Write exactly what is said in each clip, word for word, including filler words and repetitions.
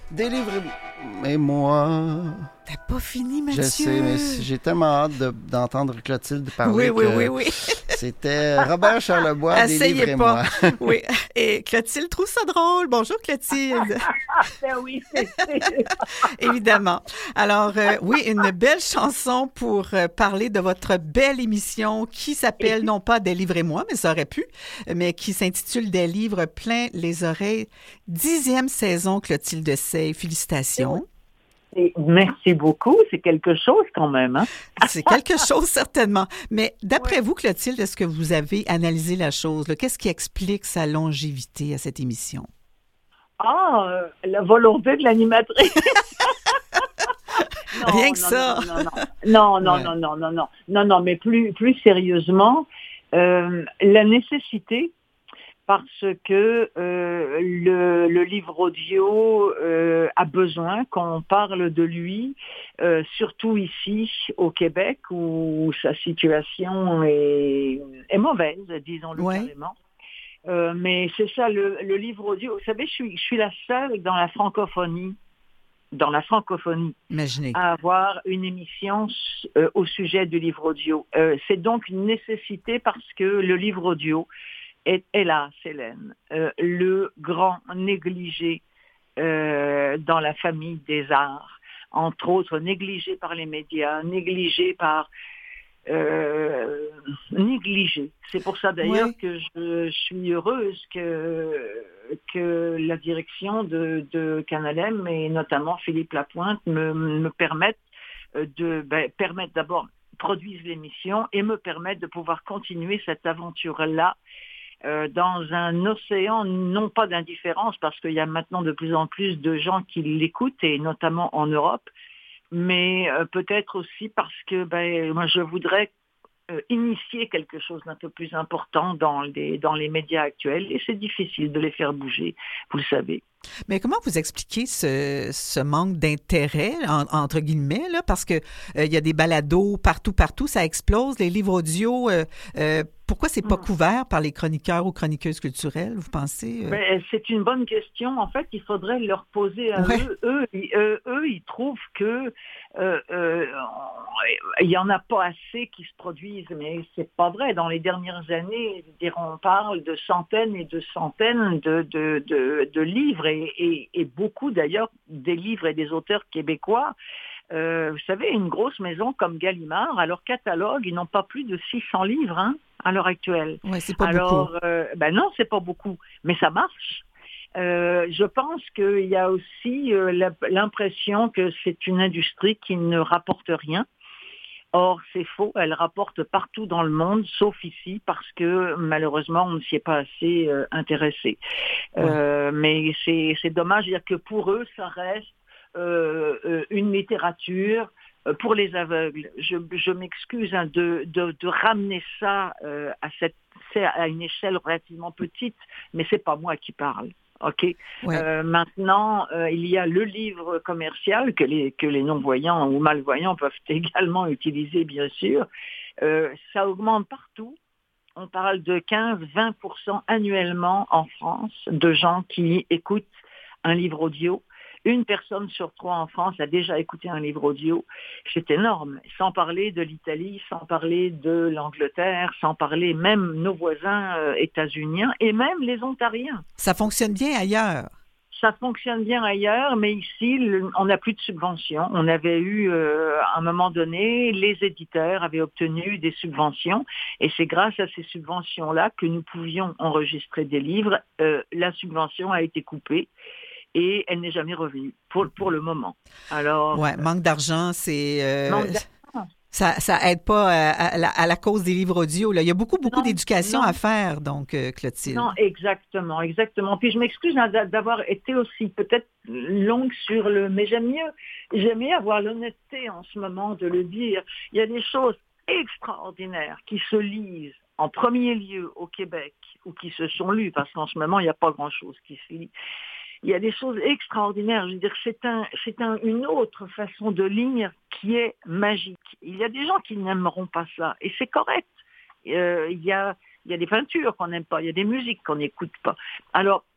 Délivrez-moi. T'as pas fini, Mathieu? Je sais, mais j'ai tellement hâte de, d'entendre Clotilde parler. Oui, oui, que oui, oui. C'était Robert Charlebois, Essayez Délivrez-moi. pas. Oui. Et Clotilde trouve ça drôle. Bonjour, Clotilde. Ben oui, c'est c'est- Évidemment. Alors, euh, oui, une belle chanson pour euh, parler de votre belle émission qui s'appelle non pas Délivrez-moi, mais ça aurait pu, mais qui s'intitule Des livres plein les oreilles. Dixième saison, Clotilde Sey. Félicitations. c'est- Merci beaucoup, c'est quelque chose quand même. Hein? C'est quelque chose, certainement. Mais d'après Ouais. vous, Clotilde, est-ce que vous avez analysé la chose? Là? Qu'est-ce qui explique sa longévité à cette émission? Ah, euh, la volonté de l'animatrice. Non, Rien que non, ça. non, non, non, non, Ouais. non, non, non, non, non, non, mais plus, plus sérieusement, euh, la nécessité, parce que euh, le, le livre audio euh, a besoin qu'on parle de lui, euh, surtout ici au Québec où sa situation est, est mauvaise, disons-le Ouais. carrément. Euh, mais c'est ça, le, le livre audio. Vous savez, je suis, je suis la seule dans la francophonie, dans la francophonie, Imaginez. à avoir une émission euh, au sujet du livre audio. Euh, c'est donc une nécessité parce que le livre audio est, hélas, Hélène, euh, le grand négligé euh, dans la famille des arts, entre autres négligé par les médias, négligé par euh, négligé. C'est pour ça d'ailleurs Ouais. que je, je suis heureuse que, que la direction de, de Canal M et notamment Philippe Lapointe me, me permettent de ben, permettre d'abord produisent l'émission et me permettent de pouvoir continuer cette aventure-là euh, dans un océan, non pas d'indifférence, parce qu'il y a maintenant de plus en plus de gens qui l'écoutent, et notamment en Europe, mais euh, peut-être aussi parce que ben, moi je voudrais euh, initier quelque chose d'un peu plus important dans les, dans les médias actuels, et c'est difficile de les faire bouger, vous le savez. Mais comment vous expliquez ce, ce manque d'intérêt, en- entre guillemets, là, parce que euh, il y a des balados partout, partout, ça explose, les livres audio, euh, euh, pourquoi c'est pas Mm. couvert par les chroniqueurs ou chroniqueuses culturelles, vous pensez? euh? Ben, c'est une bonne question. En fait, il faudrait leur poser à Ouais. eux. Eux, ils, eux, eux, ils trouvent que euh, euh, il y en a pas assez qui se produisent, mais c'est pas vrai. Dans les dernières années, je veux dire, on parle de centaines et de centaines de, de, de, de livres et, et, et beaucoup d'ailleurs des livres et des auteurs québécois. Euh, vous savez, une grosse maison comme Gallimard, à leur catalogue, ils n'ont pas plus de six cents livres hein, à l'heure actuelle. Ouais, c'est pas beaucoup. Alors, euh, ben non, c'est pas beaucoup, mais ça marche. Euh, je pense qu'il y a aussi euh, la- l'impression que c'est une industrie qui ne rapporte rien. Or, c'est faux, elle rapporte partout dans le monde, sauf ici, parce que malheureusement, on ne s'y est pas assez euh, intéressé. Ouais. Euh, mais c'est c'est dommage, c'est-à-dire que pour eux, ça reste euh, euh, une littérature euh, pour les aveugles. Je, je m'excuse hein, de, de, de ramener ça euh, à, cette, c'est à une échelle relativement petite, mais c'est pas moi qui parle. Ok. Ouais. Euh, maintenant, euh, il y a le livre commercial que les que les non-voyants ou malvoyants peuvent également utiliser, bien sûr. Euh, ça augmente partout. On parle de quinze à vingt pour cent annuellement en France de gens qui écoutent un livre audio. Une personne sur trois en France a déjà écouté un livre audio. C'est énorme. Sans parler de l'Italie, sans parler de l'Angleterre, sans parler même nos voisins euh, états-uniens et même les Ontariens. Ça fonctionne bien ailleurs. Ça fonctionne bien ailleurs, mais ici, le- on n'a plus de subventions. On avait eu, euh, à un moment donné, les éditeurs avaient obtenu des subventions, et c'est grâce à ces subventions-là que nous pouvions enregistrer des livres. Euh, la subvention a été coupée, et elle n'est jamais revenue, pour, pour le moment. Alors, Ouais, manque d'argent, c'est euh, manque d'argent. ça ça aide pas à, à la, à la cause des livres audio, là. Il y a beaucoup beaucoup Non, d'éducation non. à faire, donc euh, Clotilde. Non, exactement, exactement. Puis je m'excuse hein, d'a- d'avoir été aussi peut-être longue sur le... Mais j'aime mieux, j'aime mieux avoir l'honnêteté en ce moment de le dire. Il y a des choses extraordinaires qui se lisent en premier lieu au Québec, ou qui se sont lues, parce qu'en ce moment, il n'y a pas grand-chose qui se lit. Il y a des choses extraordinaires. Je veux dire, c'est un, c'est un, une autre façon de lire qui est magique. Il y a des gens qui n'aimeront pas ça, et c'est correct. Euh, il y a, il y a des peintures qu'on n'aime pas, il y a des musiques qu'on n'écoute pas. Alors,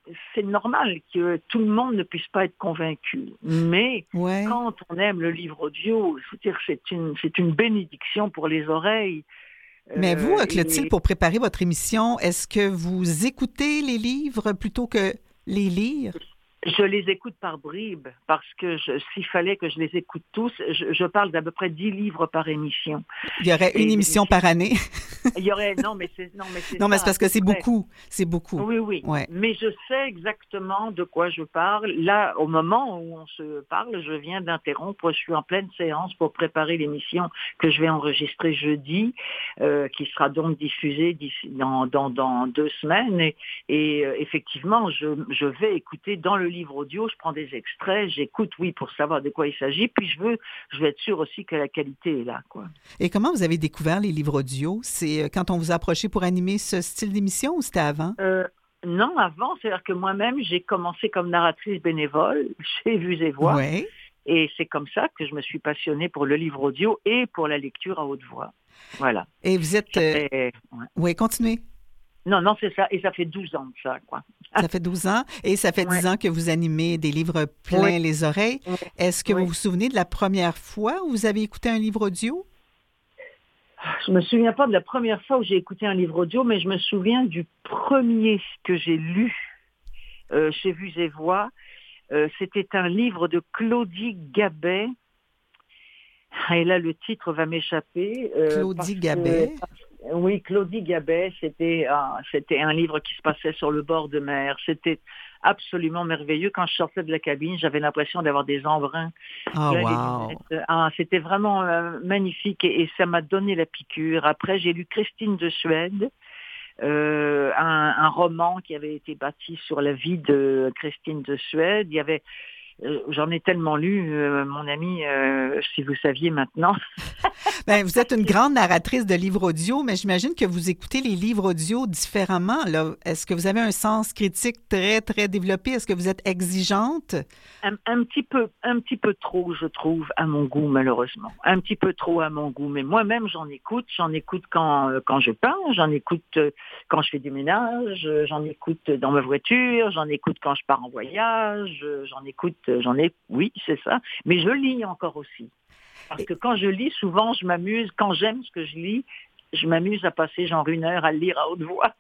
c'est normal que tout le monde ne puisse pas être convaincu. Mais ouais. quand on aime le livre audio, je veux dire, c'est une, c'est une bénédiction pour les oreilles. Mais vous, Euh, Clotilde, et... pour préparer votre émission, est-ce que vous écoutez les livres plutôt que les lire? Je les écoute par bribes, parce que je, s'il fallait que je les écoute tous, je, je parle d'à peu près dix livres par émission. Il y aurait une Et émission par année. Il y aurait, non, mais c'est, non, mais c'est non, mais ça, c'est parce que c'est près. beaucoup. C'est beaucoup. Oui, oui. Ouais. Mais je sais exactement de quoi je parle. Là, au moment où on se parle, je viens d'interrompre. Je suis en pleine séance pour préparer l'émission que je vais enregistrer jeudi, euh, qui sera donc diffusée d'ici, dans, dans, dans deux semaines. Et, et euh, effectivement, je, je vais écouter dans le livre audio. Je prends des extraits, j'écoute, oui, pour savoir de quoi il s'agit. Puis je veux, je veux être sûre aussi que la qualité est là, quoi. Et comment vous avez découvert les livres audio? C'est quand on vous a approché pour animer ce style d'émission ou c'était avant? Euh, non, avant, c'est-à-dire que moi-même, j'ai commencé comme narratrice bénévole chez Vues et Voix. Oui. Et c'est comme ça que je me suis passionnée pour le livre audio et pour la lecture à haute voix. Voilà. Et vous êtes... Fait, euh... ouais. Oui, continuez. Non, non, c'est ça. Et ça fait douze ans de ça, quoi. Ça fait douze ans. Et ça fait dix ouais. ans que vous animez des livres plein ouais. les oreilles. Ouais. Est-ce que ouais. vous vous souvenez de la première fois où vous avez écouté un livre audio? Je me souviens pas de la première fois où j'ai écouté un livre audio, mais je me souviens du premier que j'ai lu euh, chez Vues et Voix. Euh, c'était un livre de Claudie Gabet. Et là, le titre va m'échapper. Euh, Claudie Gabet. Que, oui, Claudie Gabet, c'était, euh, c'était un livre qui se passait sur le bord de mer. C'était absolument merveilleux. Quand je sortais de la cabine, j'avais l'impression d'avoir des embruns. Oh, wow. Ah, c'était vraiment euh, magnifique et, et ça m'a donné la piqûre. Après, j'ai lu Christine de Suède, euh, un, un roman qui avait été bâti sur la vie de Christine de Suède. Il y avait Euh, j'en ai tellement lu, euh, mon ami, euh, si vous saviez maintenant. Ben, vous êtes une grande narratrice de livres audio, mais j'imagine que vous écoutez les livres audio différemment. Là. Est-ce que vous avez un sens critique très, très développé? Est-ce que vous êtes exigeante? Un, un petit peu, un petit peu trop, je trouve, à mon goût, malheureusement. Un petit peu trop à mon goût. Mais moi-même, j'en écoute. J'en écoute quand, quand je peins, j'en écoute quand je fais du ménage, j'en écoute dans ma voiture, j'en écoute quand je pars en voyage, j'en écoute J'en ai, oui, c'est ça. Mais je lis encore aussi. Parce que quand je lis, souvent, je m'amuse. Quand j'aime ce que je lis, je m'amuse à passer genre une heure à le lire à haute voix.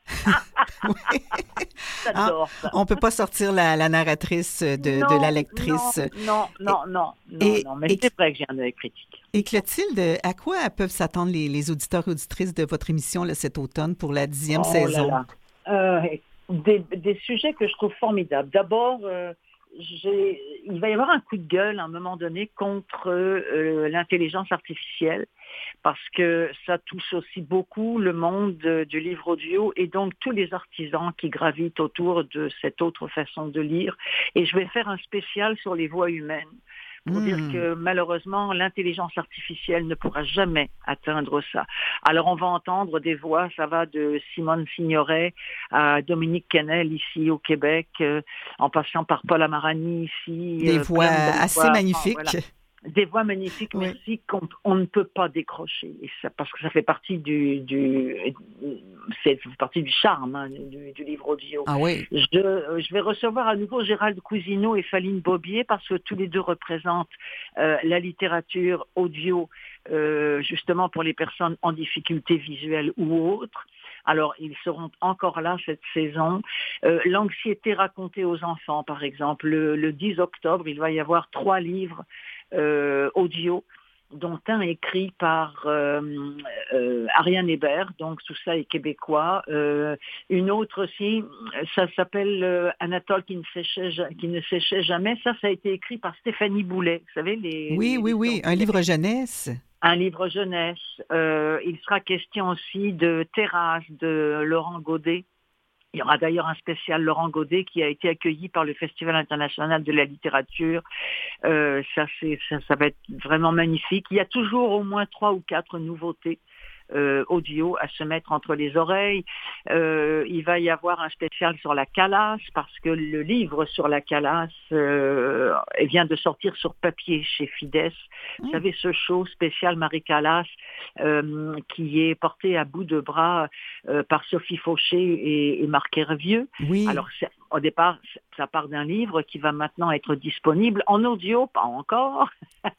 J'adore ah, ça. On ne peut pas sortir la, la narratrice de, non, de la lectrice. Non, non, non, non, et, non, non. Mais et, c'est vrai que j'ai un œil critique. Et Clotilde, à quoi peuvent s'attendre les, les auditeurs et auditrices de votre émission là, cet automne pour la dixième oh saison? Là là. Euh, des, des sujets que je trouve formidables. D'abord... Euh, J'ai, il va y avoir un coup de gueule à un moment donné contre euh, l'intelligence artificielle parce que ça touche aussi beaucoup le monde de, du livre audio et donc tous les artisans qui gravitent autour de cette autre façon de lire. Et je vais faire un spécial sur les voix humaines pour mmh. dire que malheureusement, l'intelligence artificielle ne pourra jamais atteindre ça. Alors, on va entendre des voix, ça va de Simone Signoret à Dominique Kennel ici au Québec, euh, en passant par Paul Amarani ici. Des euh, voix assez voix, magnifiques. Enfin, voilà. Des voix magnifiques, oui. Merci, qu'on on ne peut pas décrocher. Et ça, parce que ça fait partie du, du, c'est, ça fait partie du charme hein, du, du livre audio. Ah oui. Je, je vais recevoir à nouveau Gérald Cousineau et Faline Bobier parce que tous les deux représentent euh, la littérature audio, euh, justement pour les personnes en difficulté visuelle ou autres. Alors, ils seront encore là cette saison. Euh, l'anxiété racontée aux enfants, par exemple. Le, le dix octobre, il va y avoir trois livres euh, audio, dont un écrit par euh, euh, Ariane Hébert, donc tout ça est québécois. Euh, une autre aussi, ça s'appelle euh, Anatole qui ne, séchait, qui ne séchait jamais. Ça, ça a été écrit par Stéphanie Boulet. Vous savez, les... Oui, les, oui, les oui, un livre jeunesse. Un livre jeunesse. Euh, il sera question aussi de Terrasse de Laurent Godet. Il y aura d'ailleurs un spécial Laurent Godet qui a été accueilli par le Festival international de la littérature. Euh, ça, c'est, ça, ça va être vraiment magnifique. Il y a toujours au moins trois ou quatre nouveautés euh, audio à se mettre entre les oreilles. Euh, il va y avoir un spécial sur la Calas parce que le livre sur la Calas euh, vient de sortir sur papier chez Fides. Mmh. Vous savez, ce show spécial Marie Callas euh, qui est porté à bout de bras euh, par Sophie Fauché et, et Marc Hervieux. Oui. Alors, c'est, au départ, ça part d'un livre qui va maintenant être disponible en audio, pas encore.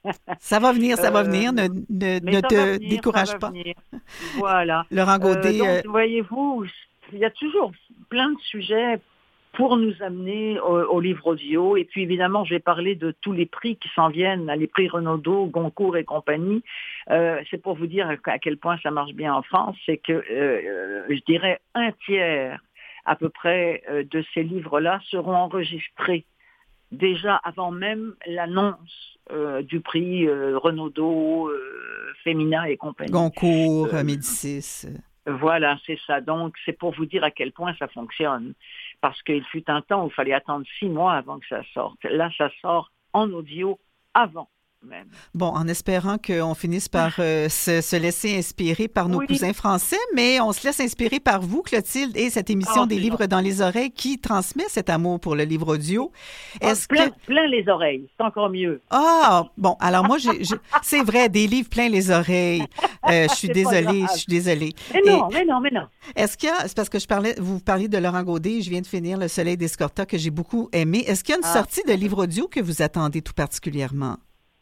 Ça va venir, ça va venir, ne, Euh, ne, mais ne ça te va venir, décourage ça va pas. venir. Voilà. Laurent Euh, Gaudé, donc, euh, voyez-vous, il y a toujours plein de sujets pour nous amener au, au livre audio. Et puis, évidemment, je vais parler de tous les prix qui s'en viennent, les prix Renaudot, Goncourt et compagnie. Euh, c'est pour vous dire à quel point ça marche bien en France. C'est que, euh, je dirais, un tiers à peu près euh, de ces livres-là seront enregistrés déjà avant même l'annonce euh, du prix euh, Renaudot, euh, Femina et compagnie. Goncourt, Euh, Médicis. Voilà, c'est ça. Donc, c'est pour vous dire à quel point ça fonctionne. Parce qu'il fut un temps où il fallait attendre six mois avant que ça sorte. Là, ça sort en audio avant même. Bon, en espérant qu'on finisse par euh, se, se laisser inspirer par nos Oui. cousins français, mais on se laisse inspirer par vous, Clotilde, et cette émission Oh, des c'est livres dans les oreilles qui transmet cet amour pour le livre audio. Est-ce Oh, plein, que... plein les oreilles, c'est encore mieux. Ah, bon, alors moi, j'ai, j'ai- c'est vrai, des livres plein les oreilles. Euh, je suis C'est pas désolée, grave. je suis désolée. Mais Et non, mais non, mais non. est-ce qu'il y a, c'est parce que je parlais, vous parliez de Laurent Gaudé, je viens de finir Le Soleil d'Escorta que j'ai beaucoup aimé. Est-ce qu'il y a une Ah. sortie de livre audio que vous attendez tout particulièrement?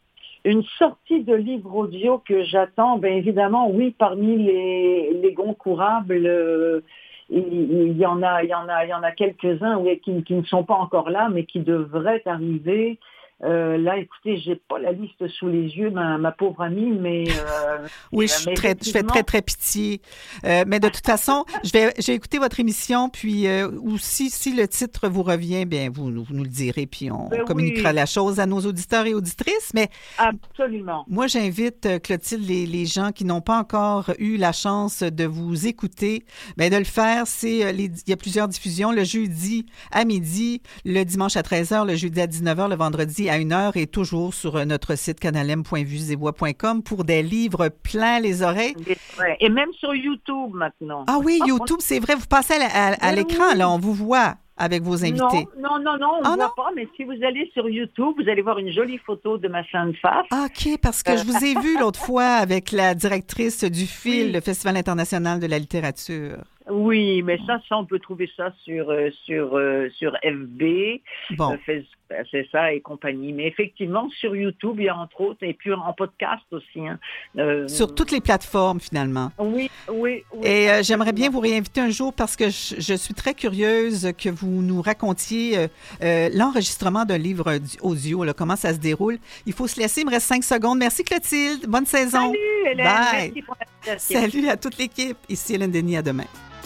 Une sortie de livre audio que j'attends, bien évidemment, oui, parmi les, les Goncourables, euh, il, il y en a, il y en a, il y en a quelques-uns oui, qui, qui ne sont pas encore là, mais qui devraient arriver. Euh, là, écoutez, j'ai pas la liste sous les yeux, ma, ma pauvre amie, mais euh, Oui, euh, je, suis mais très, je fais effectivement- très, très pitié. Euh, mais de toute façon, je vais, j'ai écouté votre émission, puis euh, ou si, si le titre vous revient, bien, vous, vous nous le direz, puis on Ben communiquera oui. la chose à nos auditeurs et auditrices. Mais absolument. moi, j'invite, euh, Clotilde, les, les gens qui n'ont pas encore eu la chance de vous écouter, bien, de le faire. C'est, euh, les, il y a plusieurs diffusions, le jeudi à midi, le dimanche à treize heures, le jeudi à dix-neuf heures, le vendredi à une heure et toujours sur euh, notre site canalem point vues et voix point com pour des livres plein les oreilles. Ouais. Et même sur YouTube maintenant. Ah oui, YouTube, c'est vrai, vous passez à, la- à- à Ben l'écran, oui. là, on vous voit avec vos invités. Non, non, non, non, on Ah, ne voit non? pas, mais si vous allez sur YouTube, vous allez voir une jolie photo de ma sainte face. Ah, OK, parce que je vous ai vu l'autre fois avec la directrice du F I L, Oui. le Festival international de la littérature. Oui, mais ça, ça, on peut trouver ça sur, euh, sur, euh, sur F B, Bon. euh, Facebook, c'est ça, et compagnie. Mais effectivement, sur YouTube, il y a entre autres, et puis en podcast aussi. Hein. Euh, Sur toutes les plateformes, finalement. Oui, oui, oui. Et euh, j'aimerais bien vous réinviter un jour parce que je, je suis très curieuse que vous nous racontiez euh, euh, l'enregistrement d'un livre audio, là, comment ça se déroule. Il faut se laisser, il me reste cinq secondes. Merci Clotilde, bonne saison. Salut Hélène, Bye. merci pour l'invitation. Salut à toute l'équipe. Ici Hélène Denis, à demain.